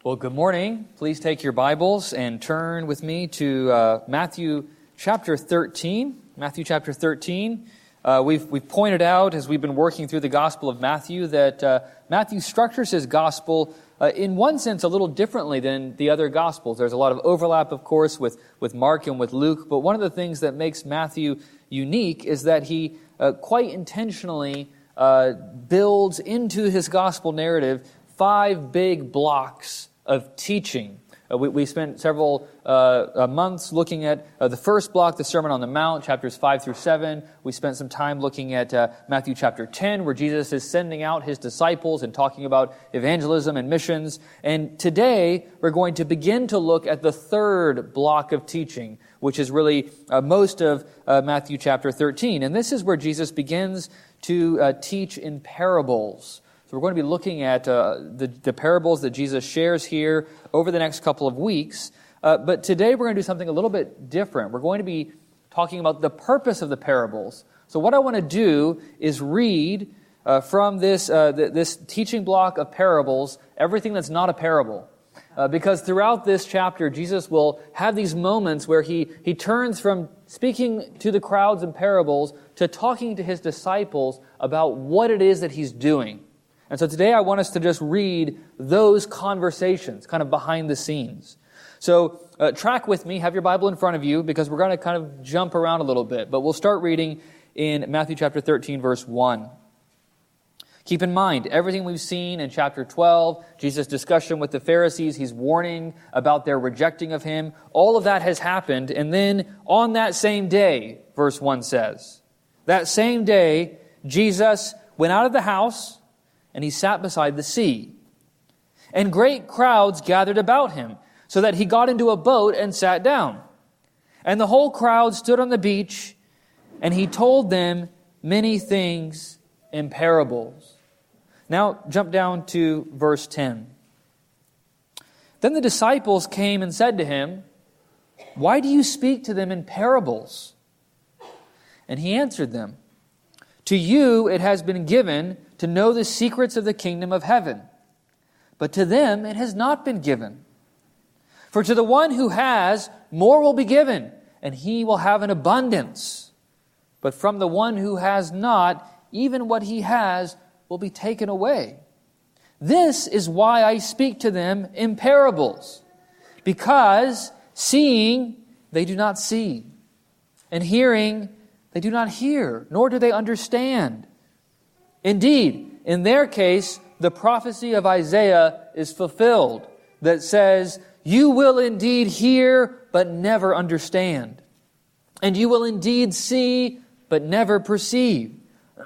Well, good morning. Please take your Bibles and turn with me to Matthew chapter 13. Matthew chapter 13. We've pointed out as we've been working through the Gospel of Matthew that Matthew structures his Gospel in one sense a little differently than the other Gospels. There's a lot of overlap, of course, with Mark and with Luke, but one of the things that makes Matthew unique is that he quite intentionally builds into his Gospel narrative 5 big blocks of teaching. We spent several months looking at the first block, the Sermon on the Mount, chapters 5 through 7. We spent some time looking at Matthew chapter 10, where Jesus is sending out his disciples and talking about evangelism and missions. And today, we're going to begin to look at the third block of teaching, which is really most of Matthew chapter 13. And this is where Jesus begins to teach in parables. So we're going to be looking at the parables that Jesus shares here over the next couple of weeks. But today we're going to do something a little bit different. We're going to be talking about the purpose of the parables. So what I want to do is read from this teaching block of parables everything that's not a parable. Because throughout this chapter, Jesus will have these moments where he turns from speaking to the crowds in parables to talking to his disciples about what it is that he's doing. And so today I want us to just read those conversations, kind of behind the scenes. So track with me, have your Bible in front of you, because we're going to kind of jump around a little bit. But we'll start reading in Matthew chapter 13, verse 1. Keep in mind, everything we've seen in chapter 12, Jesus' discussion with the Pharisees, he's warning about their rejecting of him. All of that has happened. And then on that same day, verse 1 says, that same day, Jesus went out of the house, and he sat beside the sea. And great crowds gathered about him, so that he got into a boat and sat down. And the whole crowd stood on the beach, and he told them many things in parables. Now, jump down to verse 10. Then the disciples came and said to him, "Why do you speak to them in parables?" And he answered them, "To you it has been given to know the secrets of the kingdom of heaven, but to them it has not been given. For to the one who has, more will be given, and he will have an abundance. But from the one who has not, even what he has will be taken away. This is why I speak to them in parables, because seeing they do not see, and hearing they do not hear, nor do they understand. Indeed, in their case, the prophecy of Isaiah is fulfilled that says, you will indeed hear, but never understand. And you will indeed see, but never perceive.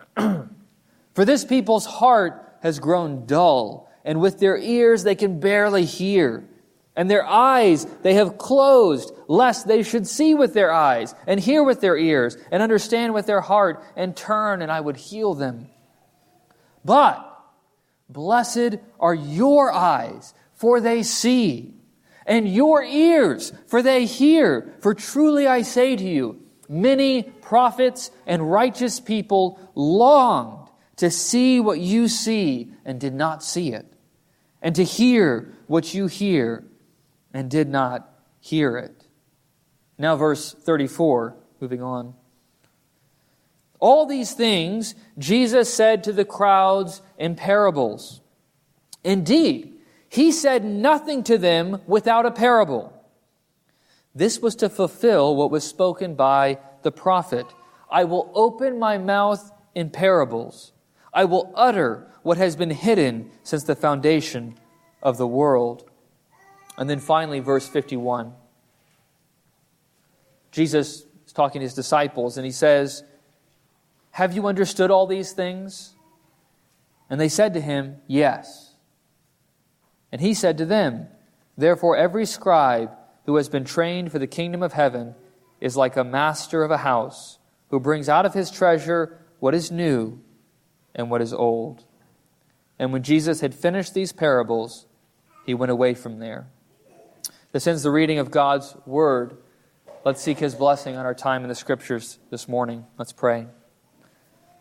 For this people's heart has grown dull, and with their ears they can barely hear. And their eyes they have closed, lest they should see with their eyes, and hear with their ears, and understand with their heart, and turn, and I would heal them. But blessed are your eyes, for they see, and your ears, for they hear. For truly I say to you, many prophets and righteous people longed to see what you see and did not see it, and to hear what you hear and did not hear it. Now verse 34, moving on. All these things Jesus said to the crowds in parables. Indeed, he said nothing to them without a parable. This was to fulfill what was spoken by the prophet. I will open my mouth in parables. I will utter what has been hidden since the foundation of the world. And then finally, verse 51. Jesus is talking to his disciples, and he says, have you understood all these things? And they said to him, yes. And he said to them, therefore every scribe who has been trained for the kingdom of heaven is like a master of a house who brings out of his treasure what is new and what is old. And when Jesus had finished these parables, he went away from there. This ends the reading of God's word. Let's seek his blessing on our time in the scriptures this morning. Let's pray.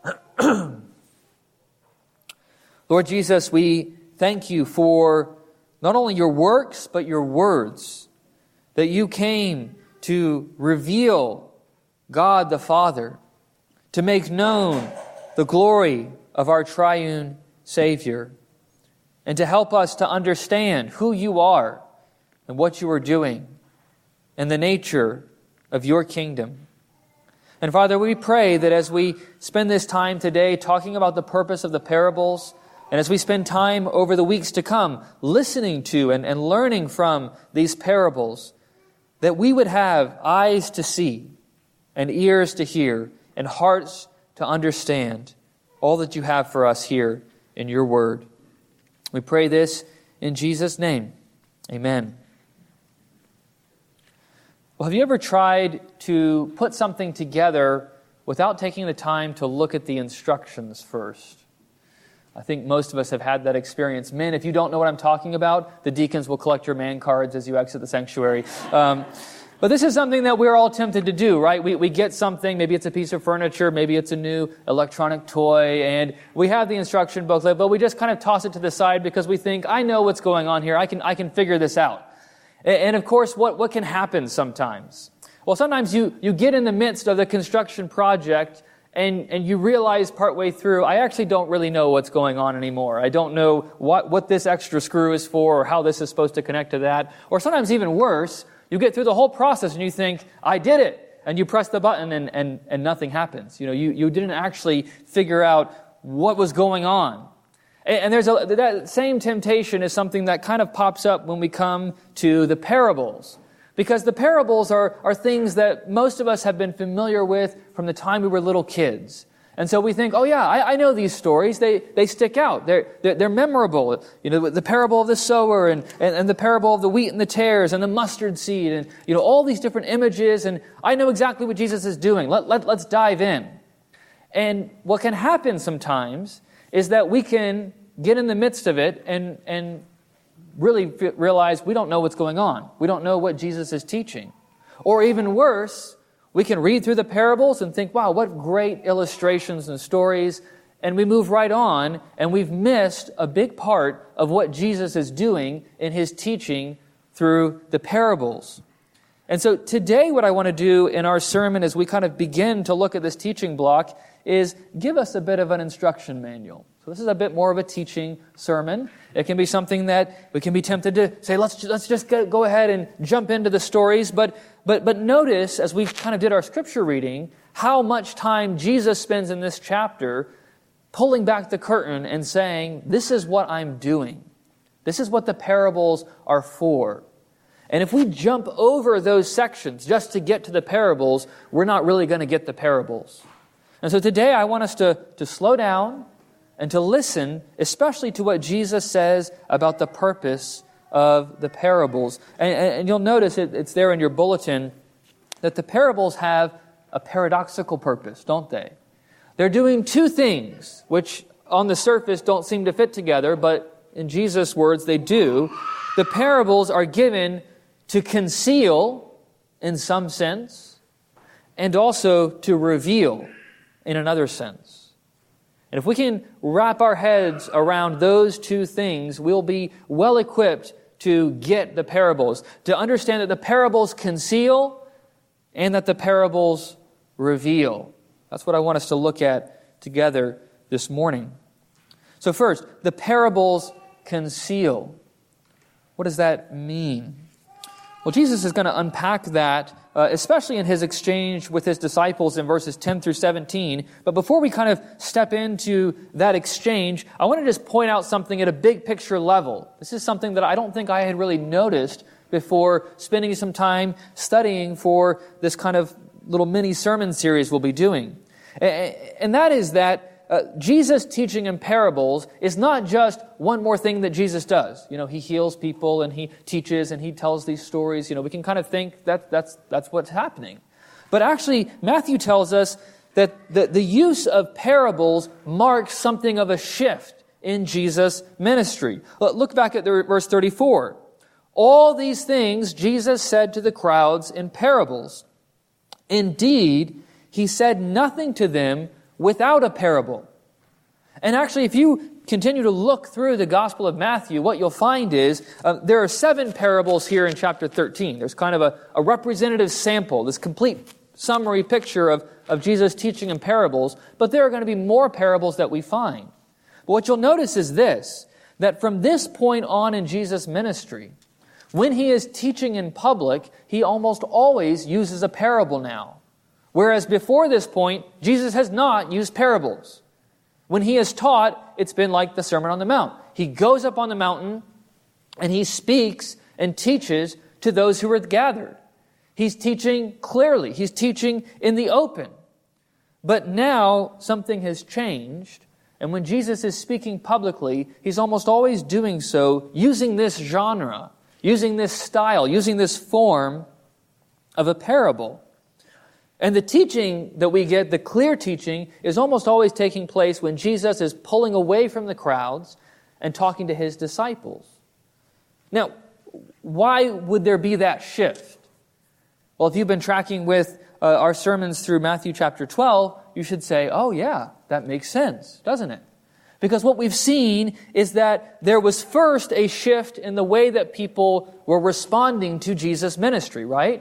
Lord Jesus, we thank you for not only your works, but your words. That you came to reveal God the Father, to make known the glory of our triune Savior, and to help us to understand who you are and what you are doing and the nature of your kingdom. And Father, we pray that as we spend this time today talking about the purpose of the parables, and as we spend time over the weeks to come listening to and learning from these parables, that we would have eyes to see and ears to hear and hearts to understand all that you have for us here in your word. We pray this in Jesus' name. Amen. Well, have you ever tried to put something together without taking the time to look at the instructions first? I think most of us have had that experience. Men, if you don't know what I'm talking about, the deacons will collect your man cards as you exit the sanctuary. But this is something that we're all tempted to do, right? We get something, maybe it's a piece of furniture, maybe it's a new electronic toy, and we have the instruction booklet, but we just kind of toss it to the side because we think, I know what's going on here, I can figure this out. And of course, what can happen sometimes? Well, sometimes you get in the midst of the construction project and you realize partway through, I actually don't really know what's going on anymore. I don't know what this extra screw is for or how this is supposed to connect to that. Or sometimes even worse, you get through the whole process and you think, I did it. And you press the button and nothing happens. You didn't actually figure out what was going on. And that same temptation is something that kind of pops up when we come to the parables. Because the parables are things that most of us have been familiar with from the time we were little kids. And so we think, oh yeah, I know these stories. They stick out. They're memorable. The parable of the sower and the parable of the wheat and the tares and the mustard seed and all these different images. And I know exactly what Jesus is doing. Let's dive in. And what can happen sometimes is that we can get in the midst of it and really realize we don't know what's going on. We don't know what Jesus is teaching. Or even worse, we can read through the parables and think, wow, what great illustrations and stories, and we move right on, and we've missed a big part of what Jesus is doing in his teaching through the parables. And so today what I want to do in our sermon as we kind of begin to look at this teaching block is give us a bit of an instruction manual. So this is a bit more of a teaching sermon. It can be something that we can be tempted to say, let's just go ahead and jump into the stories. But notice, as we kind of did our scripture reading, how much time Jesus spends in this chapter pulling back the curtain and saying, this is what I'm doing. This is what the parables are for. And if we jump over those sections just to get to the parables, we're not really going to get the parables. And so today I want us to slow down and to listen, especially to what Jesus says about the purpose of the parables. And you'll notice it's there in your bulletin that the parables have a paradoxical purpose, don't they? They're doing two things, which on the surface don't seem to fit together, but in Jesus' words, they do. The parables are given to conceal, in some sense, and also to reveal, in another sense. And if we can wrap our heads around those two things, we'll be well equipped to get the parables, to understand that the parables conceal and that the parables reveal. That's what I want us to look at together this morning. So first, the parables conceal. What does that mean? Well, Jesus is going to unpack that, especially in his exchange with his disciples in verses 10 through 17. But before we kind of step into that exchange, I want to just point out something at a big picture level. This is something that I don't think I had really noticed before spending some time studying for this kind of little mini sermon series we'll be doing. And that is that Jesus teaching in parables is not just one more thing that Jesus does. He heals people and he teaches and he tells these stories. We can kind of think that's what's happening. But actually, Matthew tells us that the use of parables marks something of a shift in Jesus' ministry. Look back at verse 34. All these things Jesus said to the crowds in parables. Indeed, he said nothing to them without a parable. And actually, if you continue to look through the Gospel of Matthew, what you'll find is there are 7 parables here in chapter 13. There's kind of a representative sample, this complete summary picture of Jesus teaching in parables, but there are going to be more parables that we find. But what you'll notice is this, that from this point on in Jesus' ministry, when he is teaching in public, he almost always uses a parable now. Whereas before this point, Jesus has not used parables. When he has taught, it's been like the Sermon on the Mount. He goes up on the mountain and he speaks and teaches to those who are gathered. He's teaching clearly. He's teaching in the open. But now something has changed. And when Jesus is speaking publicly, he's almost always doing so using this genre, using this style, using this form of a parable. And the teaching that we get, the clear teaching, is almost always taking place when Jesus is pulling away from the crowds and talking to his disciples. Now, why would there be that shift? Well, if you've been tracking with our sermons through Matthew chapter 12, you should say, oh yeah, that makes sense, doesn't it? Because what we've seen is that there was first a shift in the way that people were responding to Jesus' ministry, right?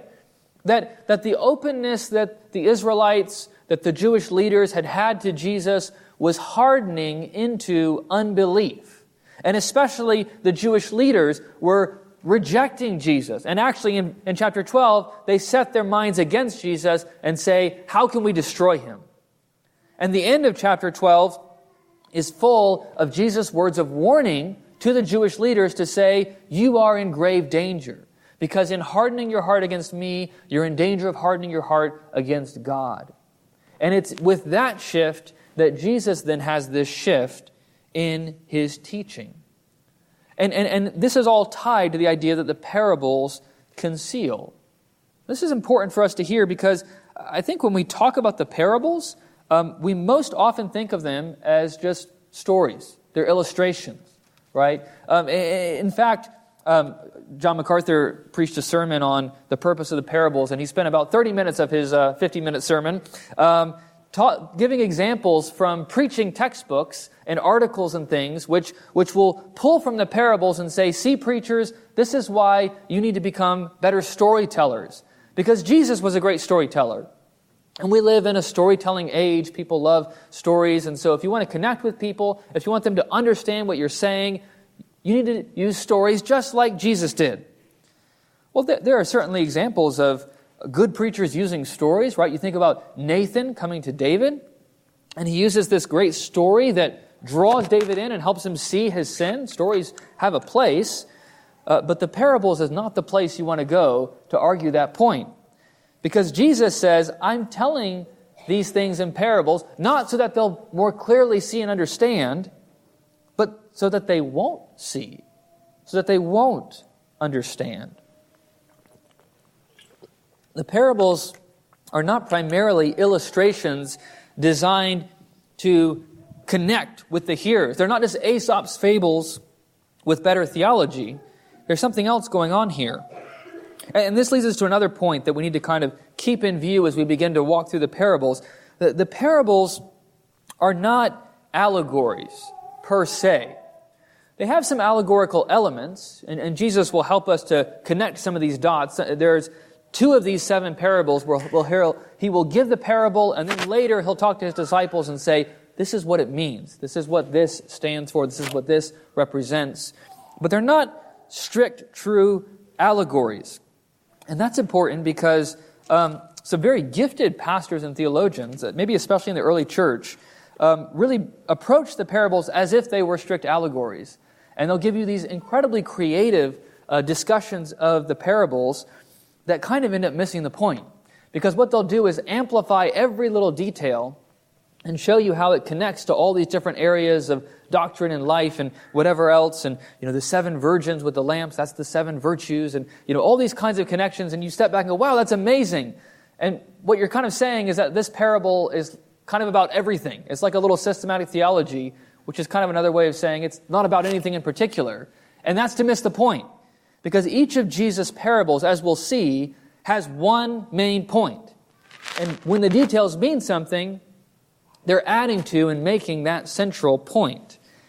That the openness that the Israelites, that the Jewish leaders had to Jesus was hardening into unbelief. And especially the Jewish leaders were rejecting Jesus. And actually in chapter 12, they set their minds against Jesus and say, how can we destroy him? And the end of chapter 12 is full of Jesus' words of warning to the Jewish leaders to say, you are in grave danger. Because in hardening your heart against me, you're in danger of hardening your heart against God. And it's with that shift that Jesus then has this shift in his teaching. And this is all tied to the idea that the parables conceal. This is important for us to hear because I think when we talk about the parables, we most often think of them as just stories. They're illustrations, right? In fact, John MacArthur preached a sermon on the purpose of the parables, and he spent about 30 minutes of his 50-minute sermon giving examples from preaching textbooks and articles and things which will pull from the parables and say, see, preachers, this is why you need to become better storytellers. Because Jesus was a great storyteller. And we live in a storytelling age. People love stories. And so if you want to connect with people, if you want them to understand what you're saying, you need to use stories just like Jesus did. Well, there are certainly examples of good preachers using stories, right? You think about Nathan coming to David, and he uses this great story that draws David in and helps him see his sin. Stories have a place, but the parables is not the place you want to go to argue that point. Because Jesus says, I'm telling these things in parables, not so that they'll more clearly see and understand, but so that they won't see, so that they won't understand. The parables are not primarily illustrations designed to connect with the hearers. They're not just Aesop's fables with better theology. There's something else going on here. And this leads us to another point that we need to kind of keep in view as we begin to walk through the parables. The parables are not allegories per se. They have some allegorical elements, and Jesus will help us to connect some of these dots. There's 2 of these 7 parables where he will give the parable, and then later he'll talk to his disciples and say, this is what it means. This is what this stands for. This is what this represents. But they're not strict, true allegories. And that's important because some very gifted pastors and theologians, maybe especially in the early church, really approach the parables as if they were strict allegories. And they'll give you these incredibly creative discussions of the parables that kind of end up missing the point. Because what they'll do is amplify every little detail and show you how it connects to all these different areas of doctrine and life and whatever else. And, the 7 virgins with the lamps, that's the 7 virtues. And, all these kinds of connections. And you step back and go, wow, that's amazing. And what you're kind of saying is that this parable is kind of about everything. It's like a little systematic theology, which is kind of another way of saying it's not about anything in particular. And that's to miss the point. Because each of Jesus' parables, as we'll see, has one main point. And when the details mean something, they're adding to and making that central point.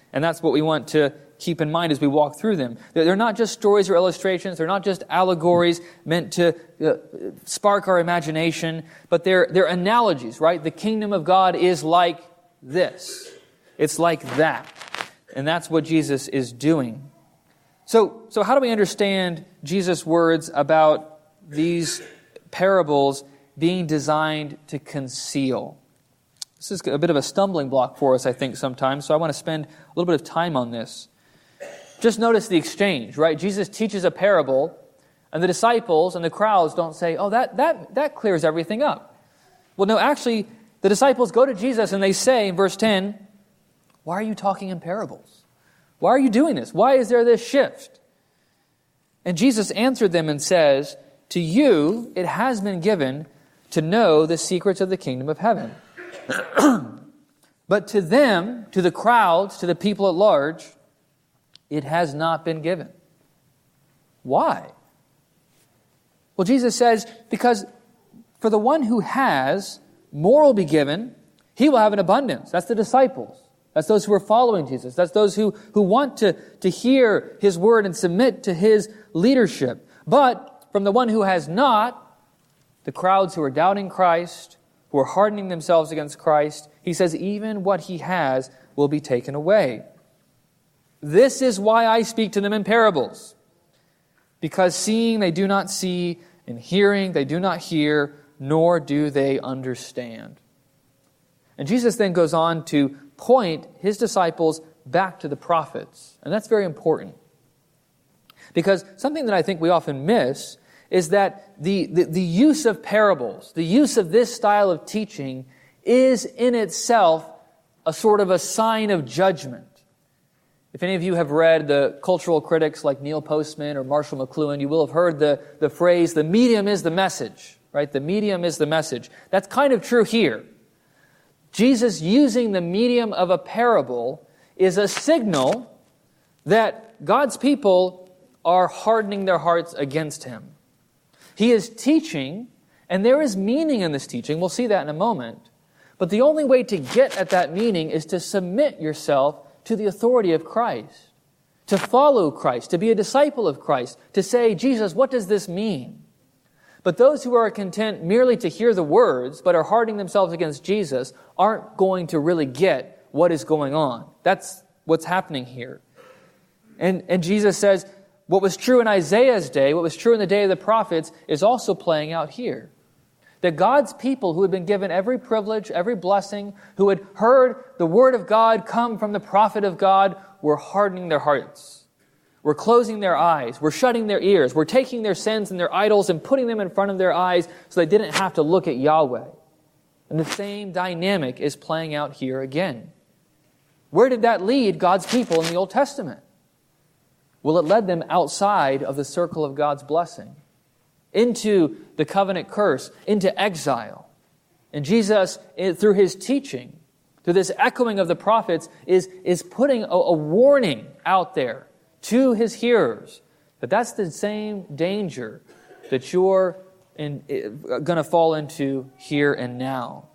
And that's what we want to keep in mind as we walk through them. They're not just stories or illustrations. They're not just allegories meant to spark our imagination, but they're analogies, right? The kingdom of God is like this. It's like that. And that's what Jesus is doing. So how do we understand Jesus' words about these parables being designed to conceal? This is a bit of a stumbling block for us, I think, sometimes, so I want to spend a little bit of time on this. Just notice the exchange, right? Jesus teaches a parable, and the disciples and the crowds don't say, oh, that clears everything up. Well, no, actually, the disciples go to Jesus and they say in verse 10, why are you talking in parables? Why are you doing this? Why is there this shift? And Jesus answered them and says, to you it has been given to know the secrets of the kingdom of heaven. But to them, to the crowds, to the people at large, it has not been given. Why? Well, Jesus says, because for the one who has, more will be given. He will have an abundance. That's the disciples. That's those who are following Jesus. That's those who want to hear His word and submit to His leadership. But from the one who has not, the crowds who are doubting Christ, who are hardening themselves against Christ, He says, even what he has will be taken away. This is why I speak to them in parables. Because seeing they do not see, and hearing they do not hear, nor do they understand. And Jesus then goes on to point His disciples back to the prophets. And that's very important. Because something that I think we often miss is that the use of parables, the use of this style of teaching, is in itself a sort of a sign of judgment. If any of you have read the cultural critics like Neil Postman or Marshall McLuhan, you will have heard the phrase, the medium is the message, right? The medium is the message. That's kind of true here. Jesus using the medium of a parable is a signal that God's people are hardening their hearts against Him. He is teaching, and there is meaning in this teaching. We'll see that in a moment. But the only way to get at that meaning is to submit yourself to the authority of Christ, to follow Christ, to be a disciple of Christ, to say, Jesus, what does this mean? But those who are content merely to hear the words, but are hardening themselves against Jesus, aren't going to really get what is going on. That's what's happening here. And Jesus says, what was true in Isaiah's day, what was true in the day of the prophets, is also playing out here. That God's people who had been given every privilege, every blessing, who had heard the word of God come from the prophet of God, were hardening their hearts. Were closing their eyes. Were shutting their ears. Were taking their sins and their idols and putting them in front of their eyes so they didn't have to look at Yahweh. And the same dynamic is playing out here again. Where did that lead God's people in the Old Testament? Well, it led them outside of the circle of God's blessing, into the covenant curse, into exile. And Jesus, through His teaching, through this echoing of the prophets, is putting a warning out there to His hearers that that's the same danger that you're going to fall into here and now.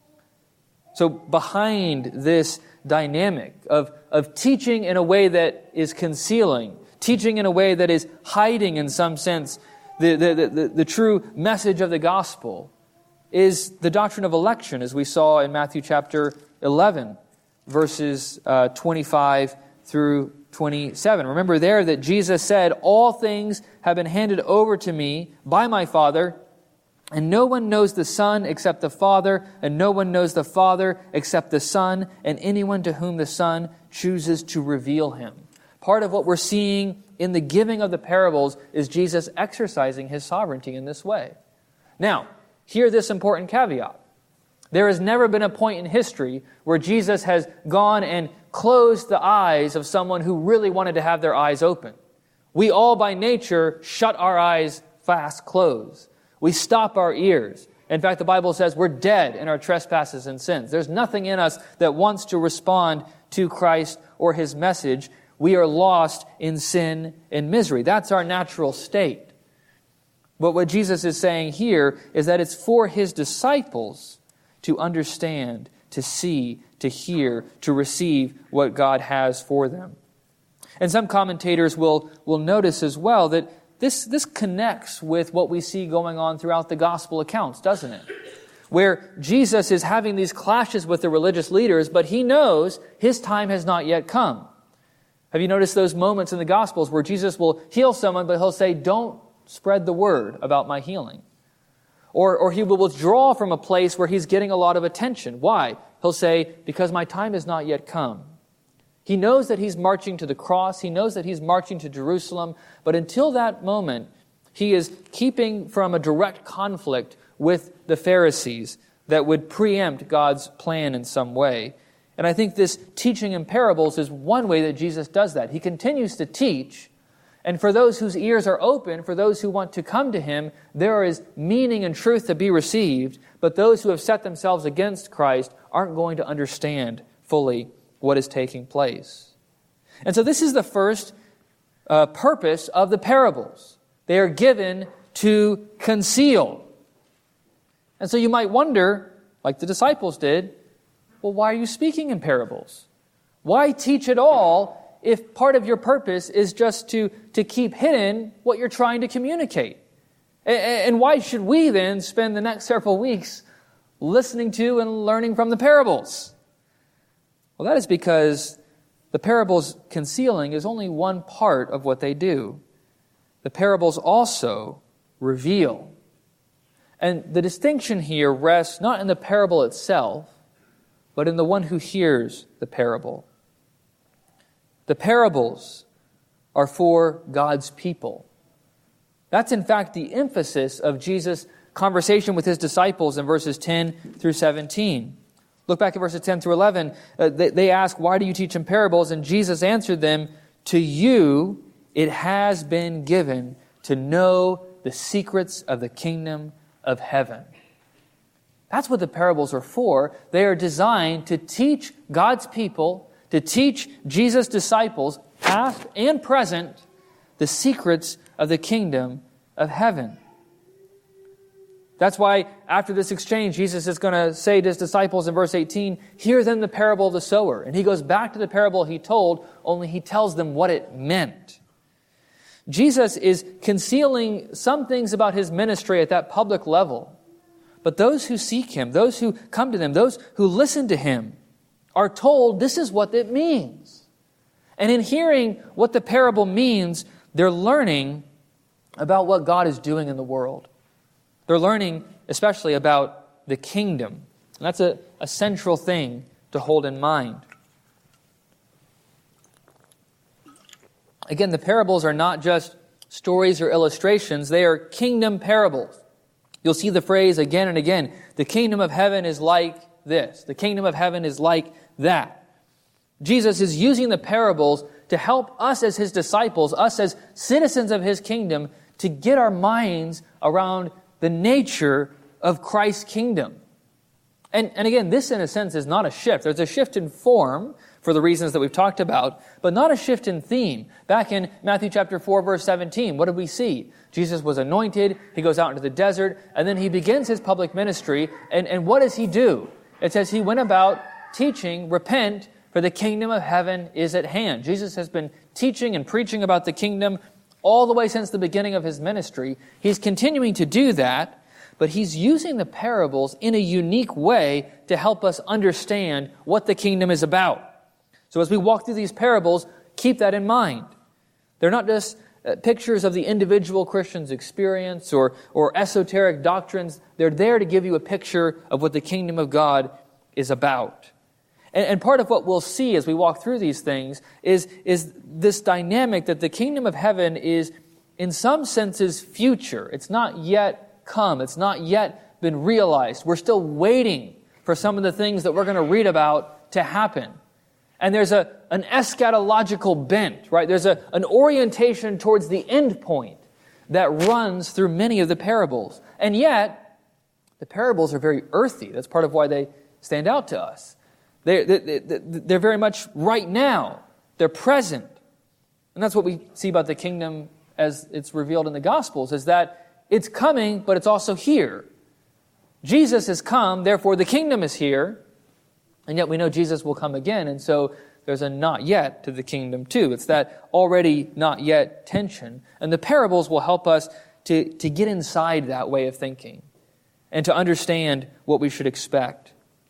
So behind this dynamic of teaching in a way that is concealing, teaching in a way that is hiding in some sense the true message of the gospel, is the doctrine of election, as we saw in Matthew chapter 11, verses 25 through 27. Remember there that Jesus said, all things have been handed over to me by my Father, and no one knows the Son except the Father, and no one knows the Father except the Son, and anyone to whom the Son chooses to reveal Him. Part of what we're seeing in the giving of the parables is Jesus exercising His sovereignty in this way. Now, hear this important caveat. There has never been a point in history where Jesus has gone and closed the eyes of someone who really wanted to have their eyes open. We all by nature shut our eyes fast closed. We stop our ears. In fact, the Bible says we're dead in our trespasses and sins. There's nothing in us that wants to respond to Christ or His message. We are lost in sin and misery. That's our natural state. But what Jesus is saying here is that it's for His disciples to understand, to see, to hear, to receive what God has for them. And some commentators will notice as well that this connects with what we see going on throughout the gospel accounts, doesn't it? Where Jesus is having these clashes with the religious leaders, but he knows his time has not yet come. Have you noticed those moments in the Gospels where Jesus will heal someone, but he'll say, don't spread the word about my healing? Or he will withdraw from a place where he's getting a lot of attention. Why? He'll say, because my time has not yet come. He knows that he's marching to the cross. He knows that he's marching to Jerusalem. But until that moment, he is keeping from a direct conflict with the Pharisees that would preempt God's plan in some way. And I think this teaching in parables is one way that Jesus does that. He continues to teach, and for those whose ears are open, for those who want to come to him, there is meaning and truth to be received, but those who have set themselves against Christ aren't going to understand fully what is taking place. And so this is the first purpose of the parables. They are given to conceal. And so you might wonder, like the disciples did, well, why are you speaking in parables? Why teach at all if part of your purpose is just to keep hidden what you're trying to communicate? And why should we then spend the next several weeks listening to and learning from the parables? Well, that is because the parables concealing is only one part of what they do. The parables also reveal. And the distinction here rests not in the parable itself, but in the one who hears the parable. The parables are for God's people. That's in fact the emphasis of Jesus' conversation with his disciples in verses 10 through 17. Look back at verses 10 through 11. They ask, why do you teach in parables? And Jesus answered them, to you it has been given to know the secrets of the kingdom of heaven. That's what the parables are for. They are designed to teach God's people, to teach Jesus' disciples, past and present, the secrets of the kingdom of heaven. That's why after this exchange, Jesus is going to say to his disciples in verse 18, hear then the parable of the sower. And he goes back to the parable he told, only he tells them what it meant. Jesus is concealing some things about his ministry at that public level. But those who seek him, those who come to them, those who listen to him, are told this is what it means. And in hearing what the parable means, they're learning about what God is doing in the world. They're learning especially about the kingdom. And that's a central thing to hold in mind. Again, the parables are not just stories or illustrations. They are kingdom parables. You'll see the phrase again and again, the kingdom of heaven is like this. The kingdom of heaven is like that. Jesus is using the parables to help us as his disciples, us as citizens of his kingdom, to get our minds around the nature of Christ's kingdom. And again, this in a sense is not a shift. There's a shift in form for the reasons that we've talked about, but not a shift in theme. Back in Matthew chapter 4, verse 17, what did we see? Jesus was anointed, he goes out into the desert, and then he begins his public ministry, and what does he do? It says he went about teaching, repent, for the kingdom of heaven is at hand. Jesus has been teaching and preaching about the kingdom all the way since the beginning of his ministry. He's continuing to do that, but he's using the parables in a unique way to help us understand what the kingdom is about. So as we walk through these parables, keep that in mind. They're not just pictures of the individual Christian's experience or esoteric doctrines. They're there to give you a picture of what the kingdom of God is about. And part of what we'll see as we walk through these things is this dynamic that the kingdom of heaven is, in some senses, future. It's not yet come. It's not yet been realized. We're still waiting for some of the things that we're going to read about to happen. And there's an eschatological bent, right? There's an orientation towards the end point that runs through many of the parables. And yet, the parables are very earthy. That's part of why they stand out to us. They're very much right now. They're present. And that's what we see about the kingdom as it's revealed in the Gospels, is that it's coming, but it's also here. Jesus has come, therefore the kingdom is here. And yet we know Jesus will come again, and so there's a not yet to the kingdom too. It's that already not yet tension. And the parables will help us to get inside that way of thinking and to understand what we should expect.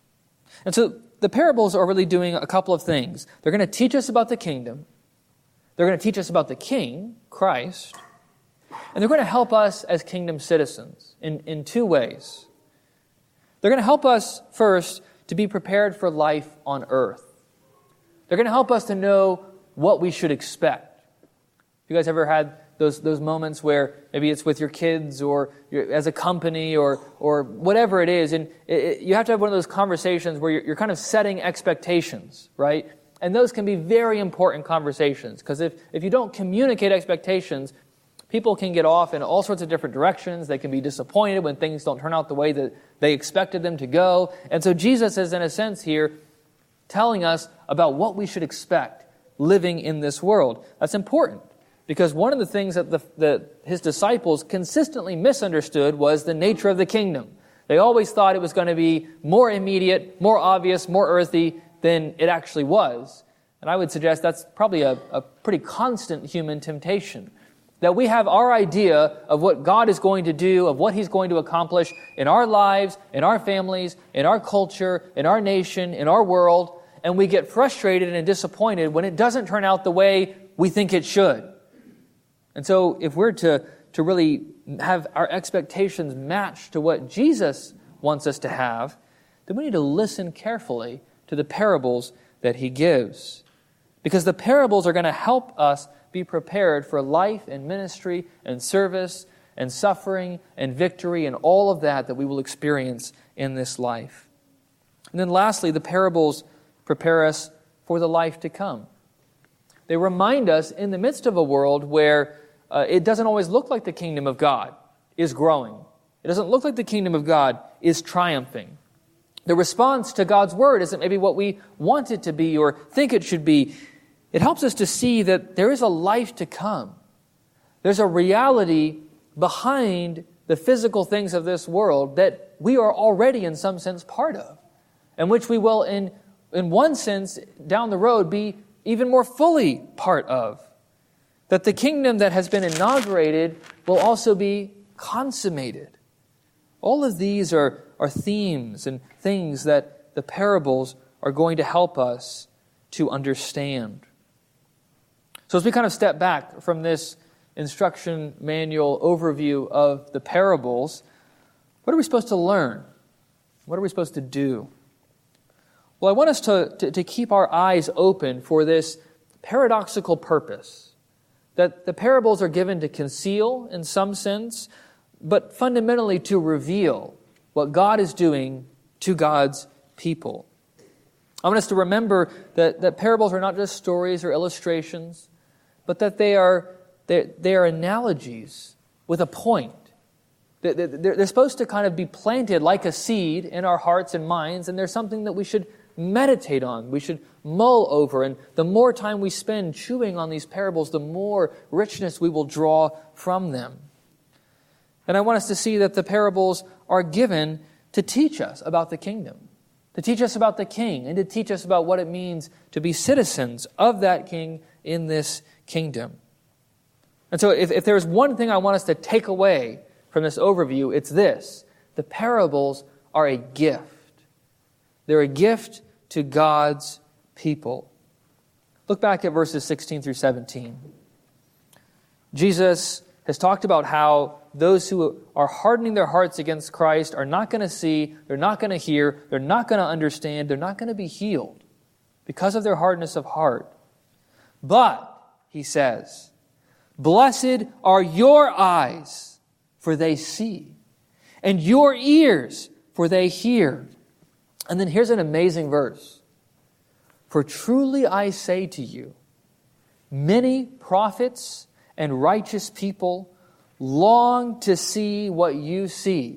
And so the parables are really doing a couple of things. They're going to teach us about the kingdom. They're going to teach us about the King, Christ. And they're going to help us as kingdom citizens in two ways. They're going to help us, first, to be prepared for life on earth. They're going to help us to know what we should expect. You guys ever had those moments where maybe it's with your kids or as a company or whatever it is, and you have to have one of those conversations where you're kind of setting expectations, right? And those can be very important conversations, because if you don't communicate expectations, people can get off in all sorts of different directions. They can be disappointed when things don't turn out the way that they expected them to go. And so Jesus is, in a sense here, telling us about what we should expect living in this world. That's important, because one of the things that his disciples consistently misunderstood was the nature of the kingdom. They always thought it was going to be more immediate, more obvious, more earthy than it actually was. And I would suggest that's probably a pretty constant human temptation. That we have our idea of what God is going to do, of what He's going to accomplish in our lives, in our families, in our culture, in our nation, in our world, and we get frustrated and disappointed when it doesn't turn out the way we think it should. And so if we're to really have our expectations match to what Jesus wants us to have, then we need to listen carefully to the parables that He gives. Because the parables are going to help us be prepared for life and ministry and service and suffering and victory and all of that we will experience in this life. And then lastly, the parables prepare us for the life to come. They remind us in the midst of a world where it doesn't always look like the kingdom of God is growing. It doesn't look like the kingdom of God is triumphing. The response to God's word isn't maybe what we want it to be or think it should be. It helps us to see that there is a life to come. There's a reality behind the physical things of this world that we are already in some sense part of, and which we will in one sense down the road be even more fully part of. That the kingdom that has been inaugurated will also be consummated. All of these are themes and things that the parables are going to help us to understand. So as we kind of step back from this instruction manual overview of the parables, what are we supposed to learn? What are we supposed to do? Well, I want us to keep our eyes open for this paradoxical purpose, that the parables are given to conceal in some sense, but fundamentally to reveal what God is doing to God's people. I want us to remember that parables are not just stories or illustrations, but that they are analogies with a point. They're supposed to kind of be planted like a seed in our hearts and minds, and they're something that we should meditate on, we should mull over, and the more time we spend chewing on these parables, the more richness we will draw from them. And I want us to see that the parables are given to teach us about the kingdom, to teach us about the King, and to teach us about what it means to be citizens of that King in this kingdom. And so if there's one thing I want us to take away from this overview, it's this: the parables are a gift. They're a gift to God's people. Look back at verses 16 through 17. Jesus has talked about how those who are hardening their hearts against Christ are not going to see, they're not going to hear, they're not going to understand, they're not going to be healed because of their hardness of heart. But, he says, blessed are your eyes, for they see, and your ears, for they hear. And then here's an amazing verse. For truly I say to you, many prophets and righteous people long to see what you see.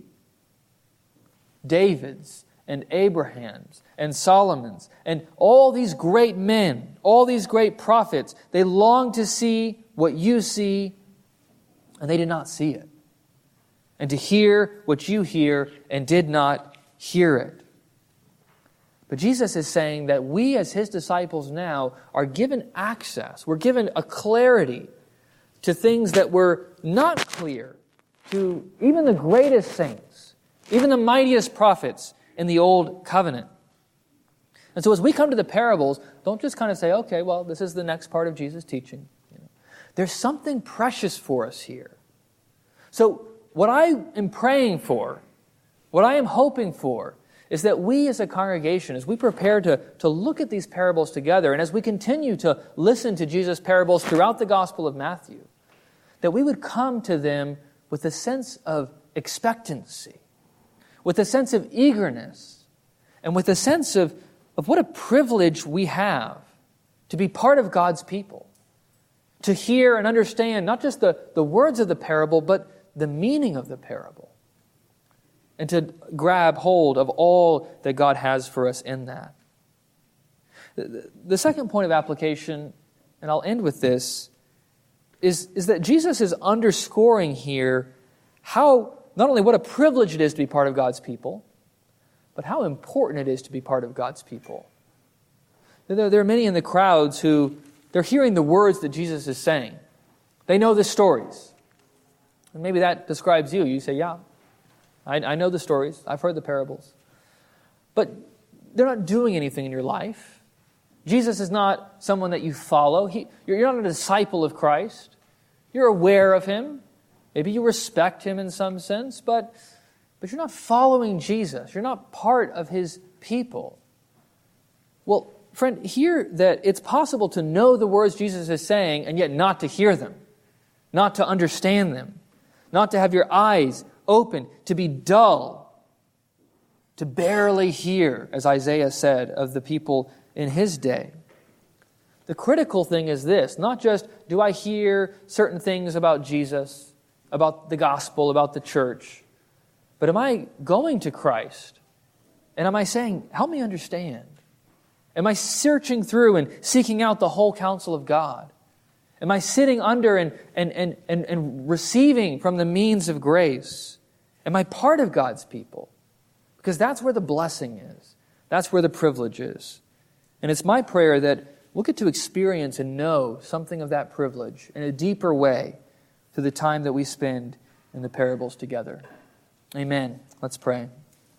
David's and Abraham's and Solomon's and all these great men, all these great prophets, they long to see what you see, and they did not see it. And to hear what you hear and did not hear it. But Jesus is saying that we as His disciples now are given access. We're given a clarity to things that were not clear to even the greatest saints, even the mightiest prophets in the Old Covenant. And so as we come to the parables, don't just kind of say, okay, well, this is the next part of Jesus' teaching. There's something precious for us here. So what I am praying for, what I am hoping for, is that we as a congregation, as we prepare to look at these parables together, and as we continue to listen to Jesus' parables throughout the Gospel of Matthew, that we would come to them with a sense of expectancy, with a sense of eagerness, and with a sense of what a privilege we have to be part of God's people, to hear and understand not just the words of the parable, but the meaning of the parable, and to grab hold of all that God has for us in that. The second point of application, and I'll end with this, is that Jesus is underscoring here how, not only what a privilege it is to be part of God's people, but how important it is to be part of God's people. There are many in the crowds who, they're hearing the words that Jesus is saying. They know the stories. And maybe that describes you. You say, yeah, I know the stories. I've heard the parables. But they're not doing anything in your life. Jesus is not someone that you follow. You're not a disciple of Christ. You're aware of Him. Maybe you respect Him in some sense, but you're not following Jesus. You're not part of His people. Well, friend, hear that it's possible to know the words Jesus is saying and yet not to hear them, not to understand them, not to have your eyes open, to be dull, to barely hear, as Isaiah said of the people in his day. The critical thing is this, not just do I hear certain things about Jesus, about the gospel, about the church, but am I going to Christ? And am I saying, help me understand? Am I searching through and seeking out the whole counsel of God? Am I sitting under and receiving from the means of grace? Am I part of God's people? Because that's where the blessing is. That's where the privilege is. And it's my prayer that we'll get to experience and know something of that privilege in a deeper way through the time that we spend in the parables together. Amen. Let's pray.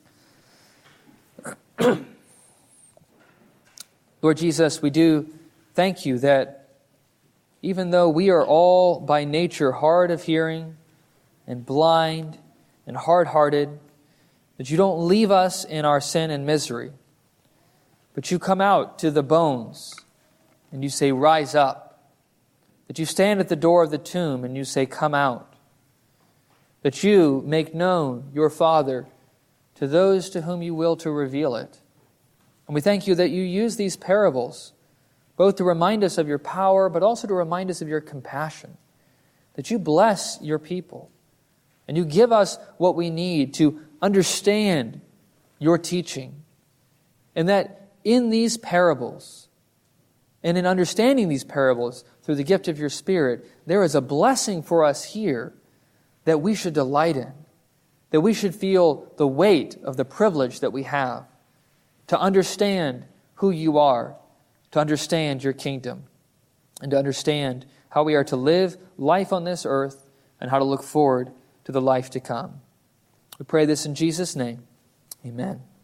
Lord Jesus, we do thank You that even though we are all by nature hard of hearing and blind and hard-hearted, that You don't leave us in our sin and misery, but You come out to the bones and You say, rise up. That You stand at the door of the tomb and You say, come out. That You make known Your Father to those to whom You will to reveal it. And we thank You that You use these parables both to remind us of Your power, but also to remind us of Your compassion. That You bless Your people. And You give us what we need to understand Your teaching. And that in these parables, and in understanding these parables through the gift of Your Spirit, there is a blessing for us here that we should delight in. That we should feel the weight of the privilege that we have to understand who You are, to understand Your kingdom, and to understand how we are to live life on this earth and how to look forward to the life to come. We pray this in Jesus' name. Amen.